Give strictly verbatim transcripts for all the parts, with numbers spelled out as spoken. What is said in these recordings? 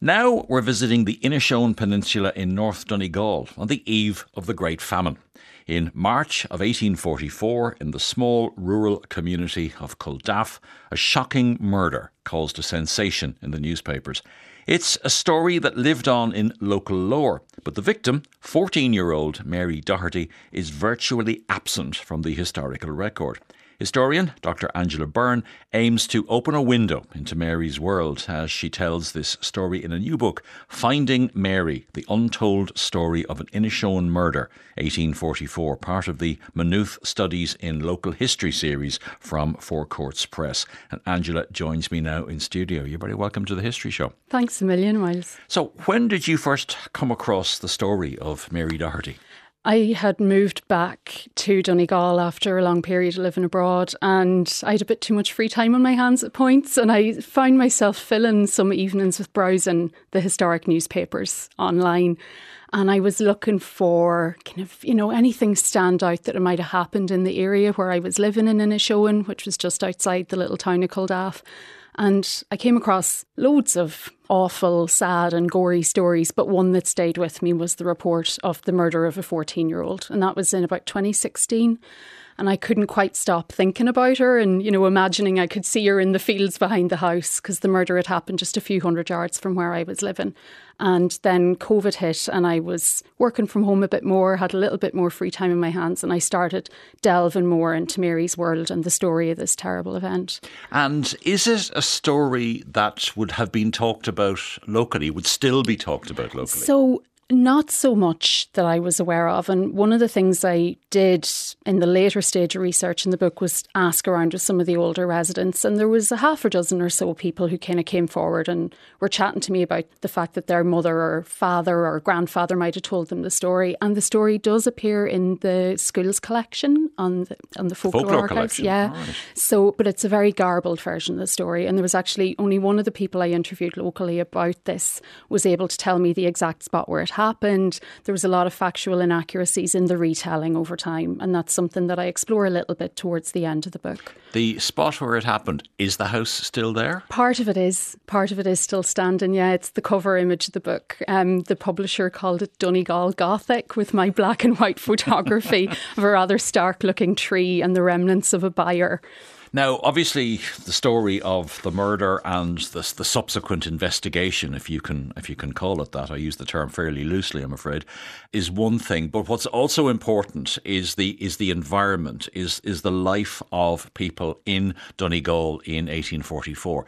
Now we're visiting the Inishowen Peninsula in North Donegal on the eve of the Great Famine. In March of eighteen forty-four, in the small rural community of Culdaff, a shocking murder caused a sensation in the newspapers. It's a story that lived on in local lore, but the victim, fourteen-year-old Mary Doherty, is virtually absent from the historical record. Historian Doctor Angela Byrne aims to open a window into Mary's world as she tells this story in a new book, Finding Mary, the Untold Story of an Inishowen Murder, eighteen forty-four, part of the Maynooth Studies in Local History series from Four Courts Press. And Angela joins me now in studio. You're very welcome to the History Show. Thanks a million, Miles. So when did you first come across the story of Mary Doherty? I had moved back to Donegal after a long period of living abroad, and I had a bit too much free time on my hands at points, and I found myself filling some evenings with browsing the historic newspapers online. And I was looking for kind of, you know, anything stand out that might have happened in the area where I was living in Inishowen, which was just outside the little town of Culdaff. And I came across loads of awful, sad and gory stories, but one that stayed with me was the report of the murder of a fourteen-year-old. And that was in about twenty sixteen. And I couldn't quite stop thinking about her and, you know, imagining I could see her in the fields behind the house, because the murder had happened just a few hundred yards from where I was living. And then COVID hit and I was working from home a bit more, had a little bit more free time in my hands, and I started delving more into Mary's world and the story of this terrible event. And is it a story that would have been talked about locally, would still be talked about locally? So not so much that I was aware of. And one of the things I did in the later stage of research in the book was ask around with some of the older residents. And there was a half a dozen or so people who kind of came forward and were chatting to me about the fact that their mother or father or grandfather might have told them the story. And the story does appear in the school's collection on the, on the folklore, folklore archives. collection. Yeah. Right. So, but it's a very garbled version of the story. And there was actually only one of the people I interviewed locally about this was able to tell me the exact spot where it happened. happened. There was a lot of factual inaccuracies in the retelling over time, and that's something that I explore a little bit towards the end of the book. The spot where it happened, is the house still there? Part of it is. Part of it is still standing, yeah. It's the cover image of the book. Um, the publisher called it Donegal Gothic, with my black and white photography of a rather stark looking tree and the remnants of a byre. Now, obviously, the story of the murder and the, the subsequent investigation, if you can if you can call it that, I use the term fairly loosely, I'm afraid, is one thing. But what's also important is the is the environment, is is the life of people in Donegal in eighteen forty-four,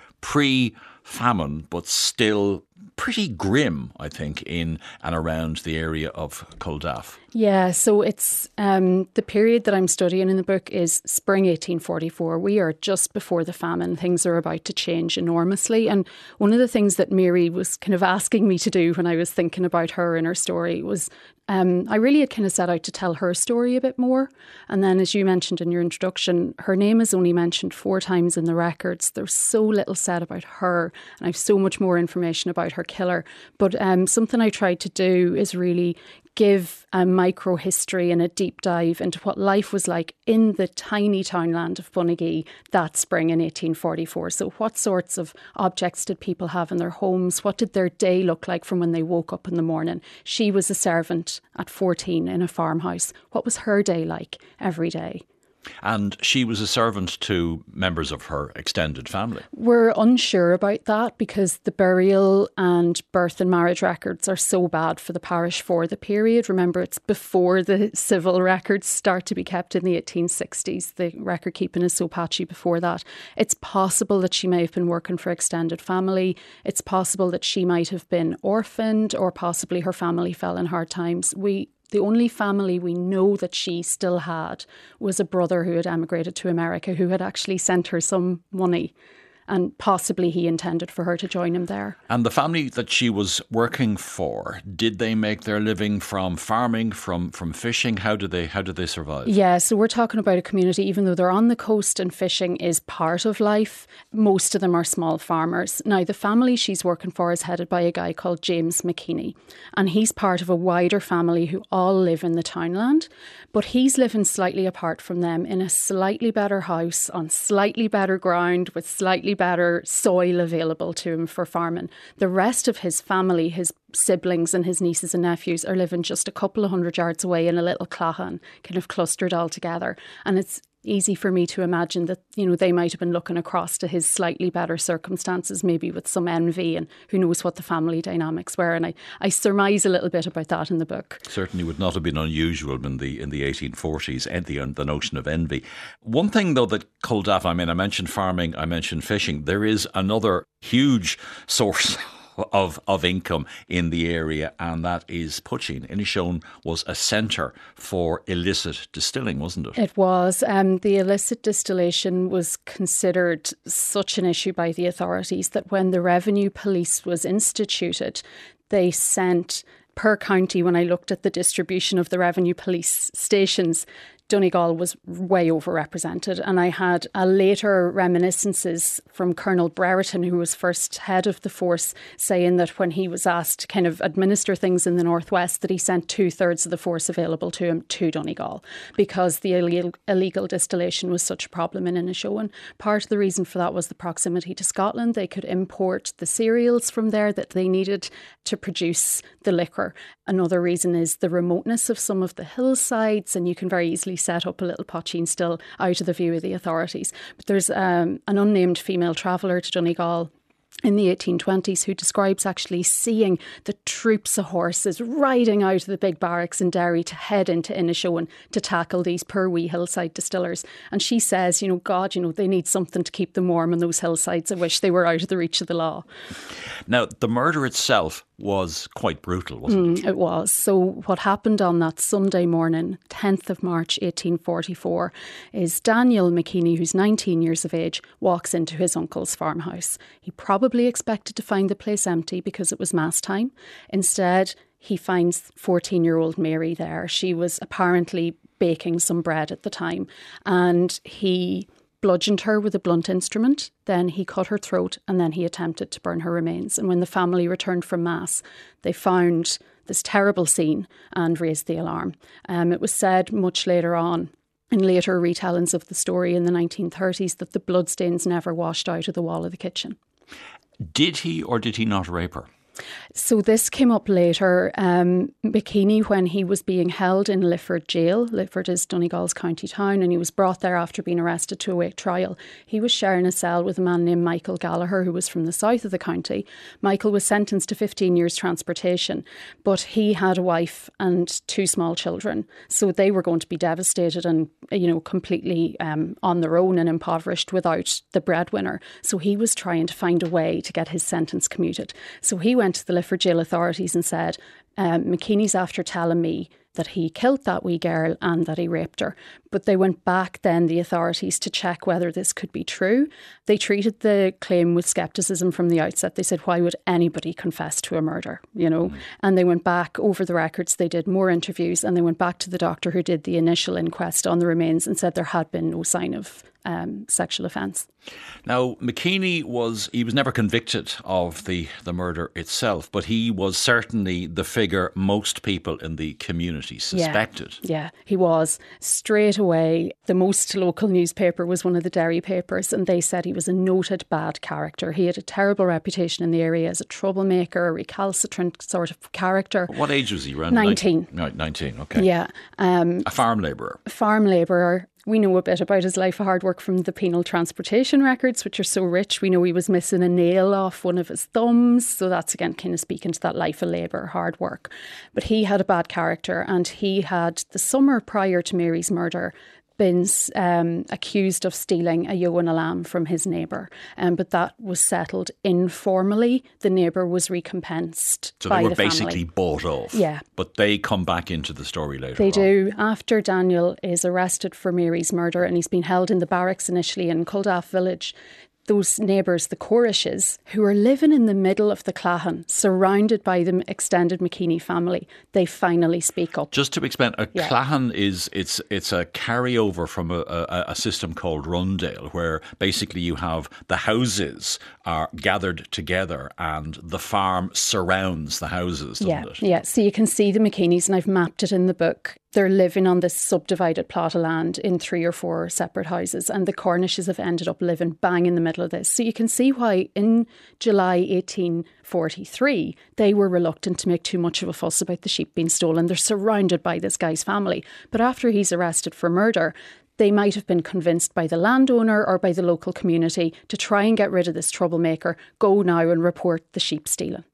pre-famine, but still pretty grim, I think, in and around the area of Culdaff. Yeah, so it's um, the period that I'm studying in the book is spring eighteen forty-four. We are just before the famine. Things are about to change enormously. And one of the things that Mary was kind of asking me to do when I was thinking about her and her story was um, I really had kind of set out to tell her story a bit more. And then, as you mentioned in your introduction, her name is only mentioned four times in the records. There's so little said about her, and I have so much more information about her killer. But um, something I tried to do is really give a micro history and a deep dive into what life was like in the tiny townland of Bunagee that spring in eighteen forty-four. So what sorts of objects did people have in their homes? What did their day look like from when they woke up in the morning? She was a servant at fourteen in a farmhouse. What was her day like every day? And she was a servant to members of her extended family. We're unsure about that because the burial and birth and marriage records are so bad for the parish for the period. Remember, it's before the civil records start to be kept in the eighteen sixties. The record keeping is so patchy before that. It's possible that she may have been working for extended family. It's possible that she might have been orphaned, or possibly her family fell in hard times. We The only family we know that she still had was a brother who had emigrated to America, who had actually sent her some money. And possibly he intended for her to join him there. And the family that she was working for, did they make their living from farming, from from fishing? How did they how did they survive? Yeah, so we're talking about a community, even though they're on the coast and fishing is part of life, most of them are small farmers. Now, the family she's working for is headed by a guy called James McKinney, and he's part of a wider family who all live in the townland, but he's living slightly apart from them in a slightly better house on slightly better ground with slightly slightly better soil available to him for farming. The rest of his family, his siblings and his nieces and nephews, are living just a couple of hundred yards away in a little clachan, kind of clustered all together. And it's easy for me to imagine that, you know, they might have been looking across to his slightly better circumstances, maybe with some envy, and who knows what the family dynamics were. And I, I surmise a little bit about that in the book. Certainly would not have been unusual in the in the eighteen forties, the, the notion of envy. One thing, though, that Culdaff, I mean, I mentioned farming, I mentioned fishing. There is another huge source of of income in the area, and that is poaching. Inishowen was a centre for illicit distilling, wasn't it? It was. Um, the illicit distillation was considered such an issue by the authorities that when the Revenue Police was instituted, they sent, per county, when I looked at the distribution of the Revenue Police stations, Donegal was way overrepresented. And I had a later reminiscences from Colonel Brereton, who was first head of the force, saying that when he was asked to kind of administer things in the northwest, that he sent two thirds of the force available to him to Donegal because the illegal, illegal distillation was such a problem in Inishowen. Part of the reason for that was the proximity to Scotland. They could import the cereals from there that they needed to produce the liquor. Another reason is the remoteness of some of the hillsides, and you can very easily set up a little poaching still out of the view of the authorities. But there's um, an unnamed female traveller to Donegal in the eighteen twenties who describes actually seeing the troops of horses riding out of the big barracks in Derry to head into Inishowen to tackle these poor wee hillside distillers. And she says, you know, God, you know, they need something to keep them warm on those hillsides. I wish they were out of the reach of the law. Now, the murder itself was quite brutal, wasn't Mm, it? it was. So what happened on that Sunday morning, tenth of March eighteen forty-four, is Daniel McKeany, who's nineteen years of age, walks into his uncle's farmhouse. He probably expected to find the place empty because it was mass time. Instead, he finds fourteen-year-old Mary there. She was apparently baking some bread at the time, and he bludgeoned her with a blunt instrument, then he cut her throat, and then he attempted to burn her remains. And when the family returned from Mass, they found this terrible scene and raised the alarm. Um, it was said much later on, in later retellings of the story in the nineteen thirties, that the bloodstains never washed out of the wall of the kitchen. Did he or did he not rape her? So this came up later. Um, McKeany, when he was being held in Lifford Jail, Lifford is Donegal's county town, and he was brought there after being arrested to await trial. He was sharing a cell with a man named Michael Gallagher, who was from the south of the county. Michael was sentenced to fifteen years transportation, but he had a wife and two small children. So they were going to be devastated and, you know, completely um, on their own and impoverished without the breadwinner. So he was trying to find a way to get his sentence commuted. So he went to the Lifford Jail authorities and said, um, McKeany's after telling me that he killed that wee girl and that he raped her. But they went back then, the authorities, to check whether this could be true. They treated the claim with scepticism from the outset. They said, why would anybody confess to a murder, you know? Mm. And they went back over the records, they did more interviews, and they went back to the doctor who did the initial inquest on the remains and said there had been no sign of um, sexual offence. Now, McKeany was, he was never convicted of the, the murder itself, but he was certainly the figure most people in the community suspected. Yeah, yeah, he was. Straight away, the most local newspaper was one of the Derry papers, and they said he was a noted bad character. He had a terrible reputation in the area as a troublemaker, a recalcitrant sort of character. What age was he around? nineteen. No, nineteen, okay. Yeah. Um, a farm labourer. Farm labourer. We know a bit about his life of hard work from the penal transportation records, which are so rich. We know he was missing a nail off one of his thumbs. So that's, again, kind of speaking to that life of labour, hard work. But he had a bad character, and he had, the summer prior to Mary's murder, been um, accused of stealing a ewe and a lamb from his neighbour. Um, but that was settled informally. The neighbour was recompensed so by the family. So they were basically bought off. Yeah. But they come back into the story later They on. do. After Daniel is arrested for Mary's murder and he's been held in the barracks initially in Culdaff village, those neighbours, the Corishes, who are living in the middle of the Clachan, surrounded by the extended McKeany family, they finally speak up. Just to explain, a yeah. Clachan is it's it's a carryover from a, a, a system called Rundale, where basically you have the houses are gathered together and the farm surrounds the houses, doesn't yeah, it? Yeah, so you can see the McKeanys, and I've mapped it in the book. they're living on this subdivided plot of land in three or four separate houses, and the Cornishes have ended up living bang in the middle of this. So you can see why in July eighteen forty-three they were reluctant to make too much of a fuss about the sheep being stolen. They're surrounded by this guy's family. But after he's arrested for murder, they might have been convinced by the landowner or by the local community to try and get rid of this troublemaker. Go now and report the sheep stealing.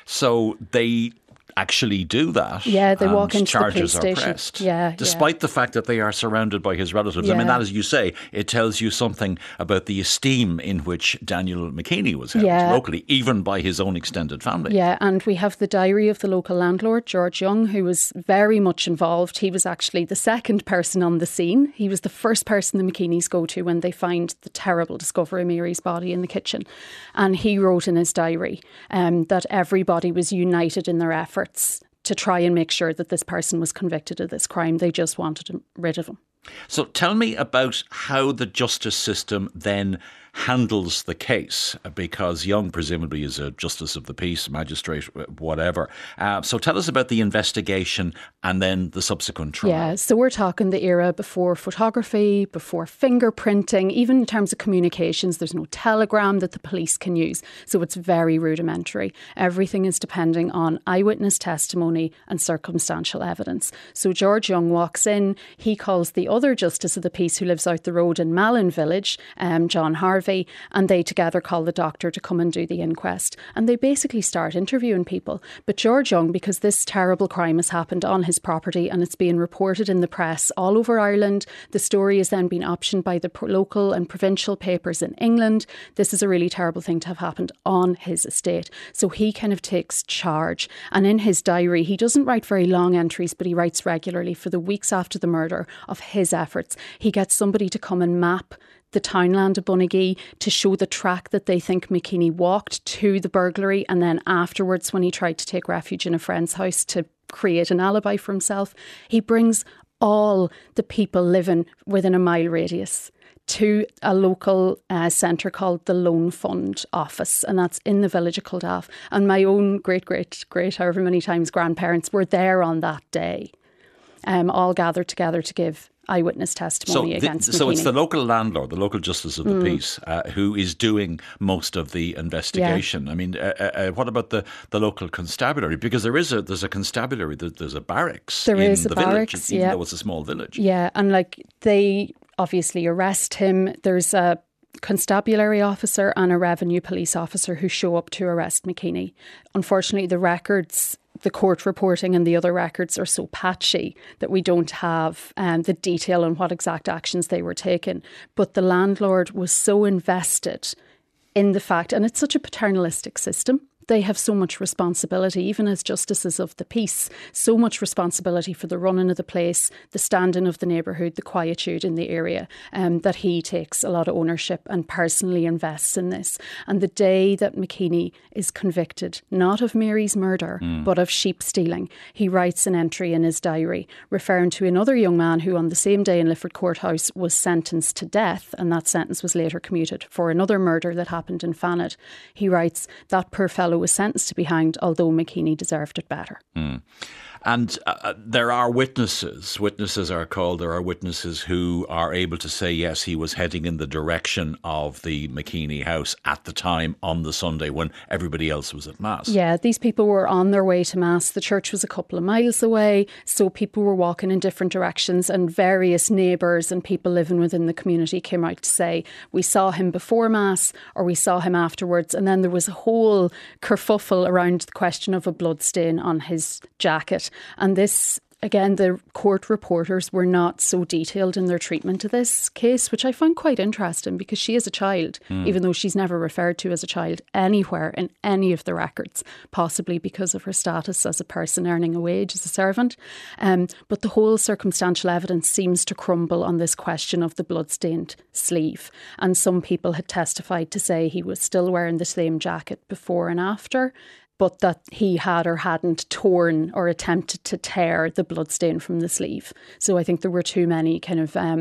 So they actually do that. Yeah, they walk into charges the police are station. pressed. Yeah, despite yeah. the fact that they are surrounded by his relatives. Yeah. I mean, that, as you say, it tells you something about the esteem in which Daniel McKeany was held Yeah. locally, even by his own extended family. Yeah, and we have the diary of the local landlord, George Young, who was very much involved. He was actually the second person on the scene. He was the first person the McKeanys go to when they find the terrible discovery of Mary's body in the kitchen. And he wrote in his diary um, that everybody was united in their efforts to try and make sure that this person was convicted of this crime. They just wanted rid of him. So tell me about how the justice system then handles the case, because Young presumably is a justice of the peace, magistrate, whatever. Uh, so tell us about the investigation and then the subsequent trial. Yeah, so we're talking the era before photography, before fingerprinting, even in terms of communications. There's no telegram that the police can use. So it's very rudimentary. Everything is depending on eyewitness testimony and circumstantial evidence. So George Young walks in, he calls the other justice of the peace who lives out the road in Malin Village, um, John Harvey, and they together call the doctor to come and do the inquest. And they basically start interviewing people. But George Young, because this terrible crime has happened on his property and it's being reported in the press all over Ireland, the story is then being optioned by the local and provincial papers in England. This is a really terrible thing to have happened on his estate. So he kind of takes charge. And in his diary, he doesn't write very long entries, but he writes regularly for the weeks after the murder of his efforts. He gets somebody to come and map the townland of Bunagee to show the track that they think McKeany walked to the burglary, and then afterwards when he tried to take refuge in a friend's house to create an alibi for himself, he brings all the people living within a mile radius to a local uh, centre called the Loan Fund office, and that's in the village of Culdaff. And my own great, great, great, however many times grandparents were there on that day, um, all gathered together to give eyewitness testimony so against the, McKeany. So it's the local landlord, the local justice of the mm. peace, uh, who is doing most of the investigation. Yeah. I mean, uh, uh, what about the, the local constabulary? Because there is a there's a constabulary, there's a barracks there in is the a barracks, village, even yeah. though it's a small village. Yeah, and like they obviously arrest him. There's a constabulary officer and a revenue police officer who show up to arrest McKeany. Unfortunately, the records, the court reporting and the other records are so patchy that we don't have um, the detail on what exact actions they were taking. But the landlord was so invested in the fact, and it's such a paternalistic system, they have so much responsibility, even as justices of the peace, so much responsibility for the running of the place, the standing of the neighbourhood, the quietude in the area, um, that he takes a lot of ownership and personally invests in this. And the day that McKeany is convicted, not of Mary's murder, mm. but of sheep stealing, he writes an entry in his diary referring to another young man who on the same day in Lifford Courthouse was sentenced to death, and that sentence was later commuted for another murder that happened in Fanet. He writes, that poor fellow was sentenced to be hanged, although McKeany deserved it better. Mm. And uh, there are witnesses. Witnesses are called. There are witnesses who are able to say, yes, he was heading in the direction of the McKeany house at the time on the Sunday when everybody else was at Mass. Yeah, these people were on their way to Mass. The church was a couple of miles away, so people were walking in different directions, and various neighbours and people living within the community came out to say, we saw him before Mass or we saw him afterwards. And then there was a whole kerfuffle around the question of a bloodstain on his jacket. And this, again, the court reporters were not so detailed in their treatment of this case, which I found quite interesting because she is a child, mm. even though she's never referred to as a child anywhere in any of the records, possibly because of her status as a person earning a wage as a servant. Um, but the whole circumstantial evidence seems to crumble on this question of the bloodstained sleeve. And some people had testified to say he was still wearing the same jacket before and after, but that he had or hadn't torn or attempted to tear the bloodstain from the sleeve. So I think there were too many kind of um,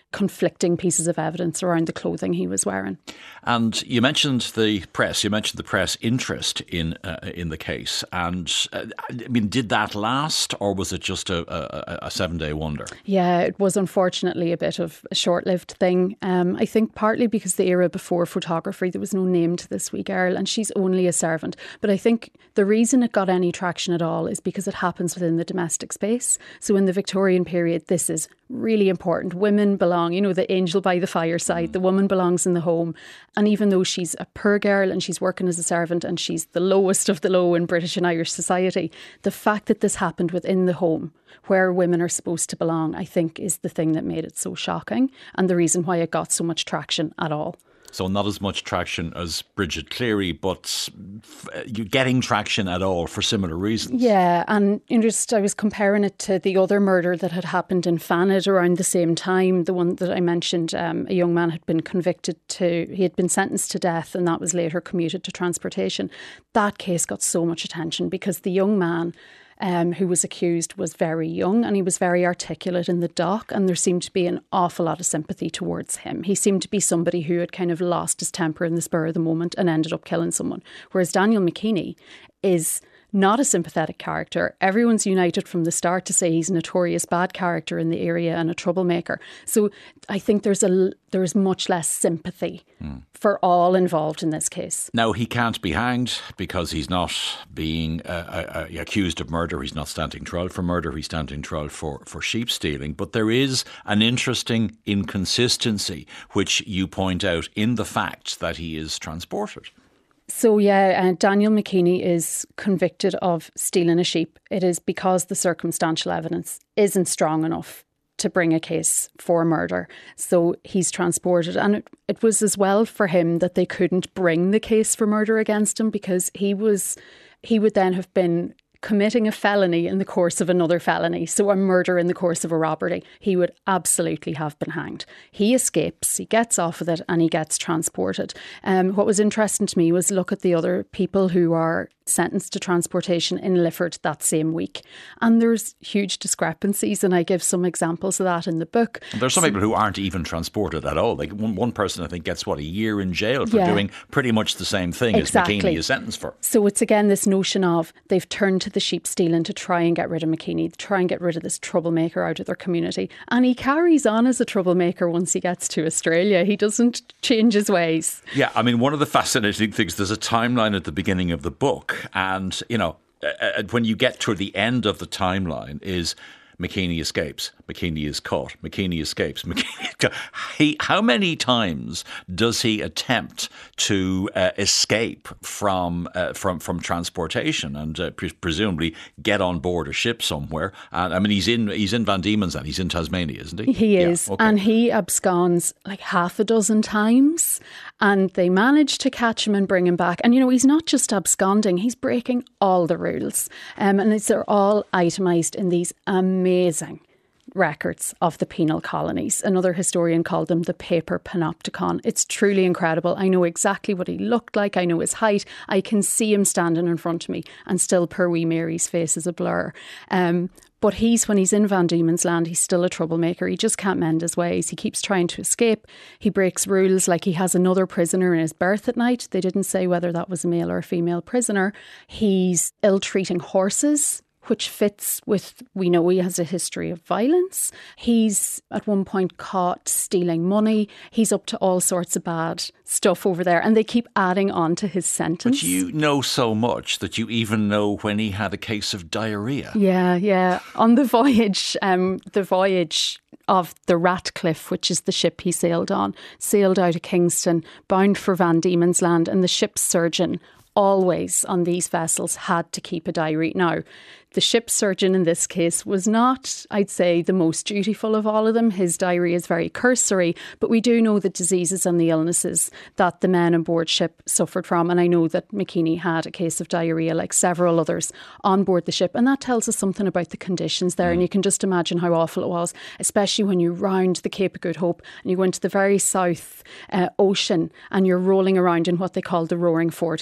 conflicting pieces of evidence around the clothing he was wearing. And you mentioned the press. You mentioned the press interest in uh, in the case. And uh, I mean, did that last, or was it just a, a, a seven-day wonder? Yeah, it was unfortunately a bit of a short-lived thing. Um, I think partly because the era before photography, there was no name to this wee girl, and she's only a servant. But I think the reason it got any traction at all is because it happens within the domestic space. So in the Victorian period, this is really important. Women belong, you know, the angel by the fireside. The woman belongs in the home. And even though she's a poor girl and she's working as a servant and she's the lowest of the low in British and Irish society, the fact that this happened within the home where women are supposed to belong, I think is the thing that made it so shocking and the reason why it got so much traction at all. So not as much traction as Bridget Cleary, but you're getting traction at all for similar reasons. Yeah, and you know, just I was comparing it to the other murder that had happened in Fannet around the same time. The one that I mentioned, um, a young man had been convicted to, he had been sentenced to death, and that was later commuted to transportation. That case got so much attention because the young man Um, who was accused was very young and he was very articulate in the dock, and there seemed to be an awful lot of sympathy towards him. He seemed to be somebody who had kind of lost his temper in the spur of the moment and ended up killing someone. Whereas Daniel McKeany is not a sympathetic character. Everyone's united from the start to say he's a notorious bad character in the area and a troublemaker. So I think there's a there's much less sympathy mm. for all involved in this case. Now, he can't be hanged because he's not being uh, uh, accused of murder. He's not standing trial for murder. He's standing trial for, for sheep stealing. But there is an interesting inconsistency, which you point out in the fact that he is transported. So, yeah, uh, Daniel McKeany is convicted of stealing a sheep. It is because the circumstantial evidence isn't strong enough to bring a case for murder. So he's transported. And it, it was as well for him that they couldn't bring the case for murder against him because he was, he would then have been committing a felony in the course of another felony. So a murder in the course of a robbery. He would absolutely have been hanged. He escapes, he gets off with it and he gets transported. Um, what was interesting to me was look at the other people who are sentenced to transportation in Lifford that same week. And there's huge discrepancies, and I give some examples of that in the book. And there's some so, people who aren't even transported at all. Like one, one person, I think, gets, what, a year in jail for yeah, doing pretty much the same thing exactly. as McKeany is sentenced for. So it's again this notion of they've turned to the sheep stealing to try and get rid of McKeany, to try and get rid of this troublemaker out of their community. And he carries on as a troublemaker once he gets to Australia. He doesn't change his ways. Yeah, I mean, one of the fascinating things, there's a timeline at the beginning of the book. And, you know, uh, when you get to the end of the timeline is McKeany escapes, McKeany is caught, McKeany escapes. McKeany, he, how many times does he attempt to uh, escape from uh, from from transportation and uh, pre- presumably get on board a ship somewhere? And I mean, he's in he's in Van Diemen's Land, he's in Tasmania, isn't he? He is, yeah, okay. And he absconds like half a dozen times, and they manage to catch him and bring him back. And you know, he's not just absconding; he's breaking all the rules, um, and it's, they're all itemised in these amazing. Amazing records of the penal colonies. Another historian called them the paper panopticon. It's truly incredible. I know exactly what he looked like. I know his height. I can see him standing in front of me, and still poor wee Mary's face is a blur. Um, but he's, when he's in Van Diemen's Land, he's still a troublemaker. He just can't mend his ways. He keeps trying to escape. He breaks rules, like he has another prisoner in his berth at night. They didn't say whether that was a male or a female prisoner. He's ill-treating horses, which fits with, we know he has a history of violence. He's at one point caught stealing money. He's up to all sorts of bad stuff over there, and they keep adding on to his sentence. But you know so much that you even know when he had a case of diarrhoea. Yeah, yeah. On the voyage, um, the voyage of the Ratcliffe, which is the ship he sailed on, sailed out of Kingston, bound for Van Diemen's Land, and the ship's surgeon always on these vessels had to keep a diary. Now, the ship surgeon in this case was not, I'd say, the most dutiful of all of them. His diary is very cursory, but we do know the diseases and the illnesses that the men on board ship suffered from. And I know that McKeany had a case of diarrhoea, like several others on board the ship. And that tells us something about the conditions there. Mm. And you can just imagine how awful it was, especially when you round the Cape of Good Hope and you go into the very south uh, ocean and you're rolling around in what they call the roaring forties. It must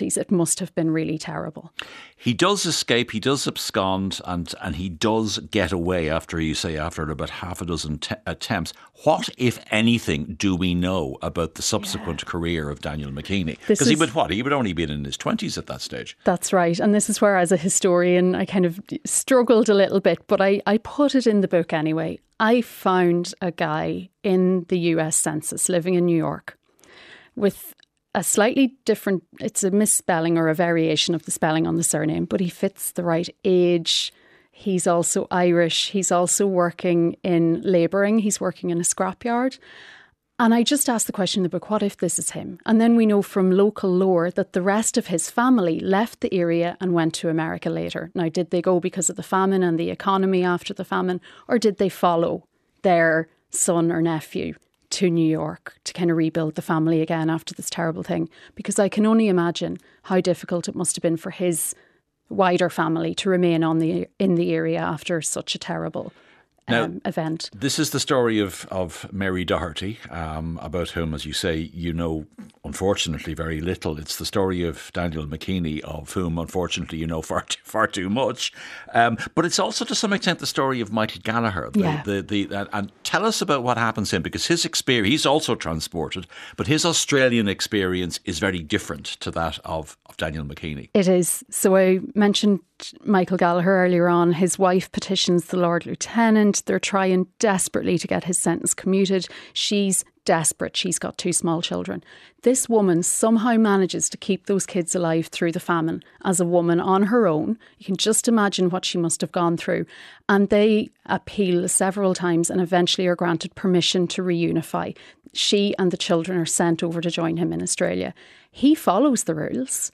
must have been really terrible. He does escape, he does abscond, and, and he does get away after, you say, after about half a dozen te- attempts. What, if anything, do we know about the subsequent yeah. career of Daniel McKeany? Because he would what? He would only been in his twenties at that stage. That's right. And this is where, as a historian, I kind of struggled a little bit, but I, I put it in the book anyway. I found a guy in the U S Census living in New York with a slightly different, it's a misspelling or a variation of the spelling on the surname, but he fits the right age. He's also Irish. He's also working in labouring. He's working in a scrapyard. And I just asked the question in the book, what if this is him? And then we know from local lore that the rest of his family left the area and went to America later. Now, did they go because of the famine and the economy after the famine, or did they follow their son or nephew to New York to kind of rebuild the family again after this terrible thing? Because I can only imagine how difficult it must have been for his wider family to remain on the in the area after such a terrible Now, um, event. This is the story of, of Mary Doherty, um, about whom, as you say, you know, unfortunately, very little. It's the story of Daniel McKeany, of whom, unfortunately, you know far too, far too much. Um, but it's also, to some extent, the story of Michael Gallagher. The, yeah. the, the, the, and tell us about what happens to him, because his experience, he's also transported, but his Australian experience is very different to that of, of Daniel McKeany. It is. So I mentioned Michael Gallagher earlier on. His wife petitions the Lord Lieutenant. They're trying desperately to get his sentence commuted. She's desperate. She's got two small children. This woman somehow manages to keep those kids alive through the famine as a woman on her own. You can just imagine what she must have gone through. And they appeal several times and eventually are granted permission to reunify. She and the children are sent over to join him in Australia. He follows the rules.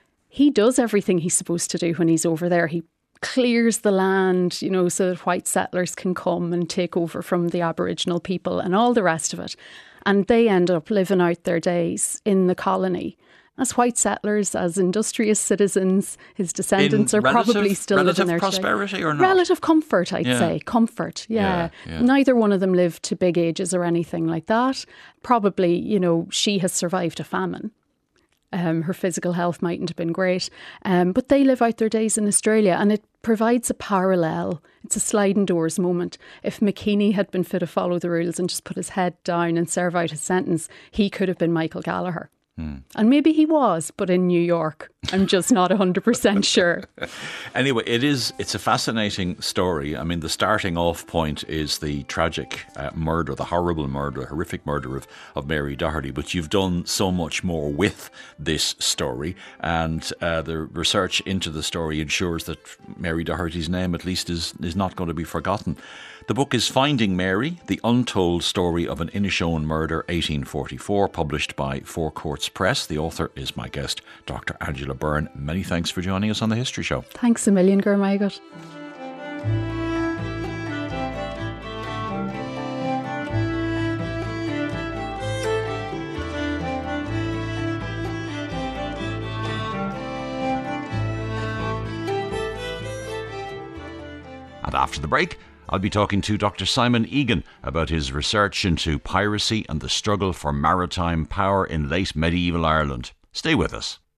He does everything he's supposed to do when he's over there. He clears the land, you know, so that white settlers can come and take over from the Aboriginal people and all the rest of it. And they end up living out their days in the colony as white settlers, as industrious citizens. His descendants in are relative, probably still living there relative prosperity today. or not? Relative comfort, I'd yeah. say. Comfort, yeah. Yeah, yeah. Neither one of them lived to big ages or anything like that. Probably, you know, she has survived a famine. Um, her physical health mightn't have been great, um, but they live out their days in Australia, and it provides a parallel. It's a sliding doors moment. If McKeany had been fit to follow the rules and just put his head down and serve out his sentence, he could have been Michael Gallagher. Hmm. And maybe he was, but in New York. I'm just not one hundred percent sure. Anyway, it is, it's a fascinating story. I mean, the starting off point is the tragic uh, murder, the horrible murder, horrific murder of, of Mary Doherty. But you've done so much more with this story. And uh, the research into the story ensures that Mary Doherty's name, at least, is, is not going to be forgotten. The book is Finding Mary, The Untold Story of an Inishowen Murder, eighteen forty-four, published by Four Courts Press. The author is my guest, Doctor Angela Byrne. Many thanks for joining us on The History Show. Thanks a million, Gurmaigot. And after the break, I'll be talking to Doctor Simon Egan about his research into piracy and the struggle for maritime power in late medieval Ireland. Stay with us.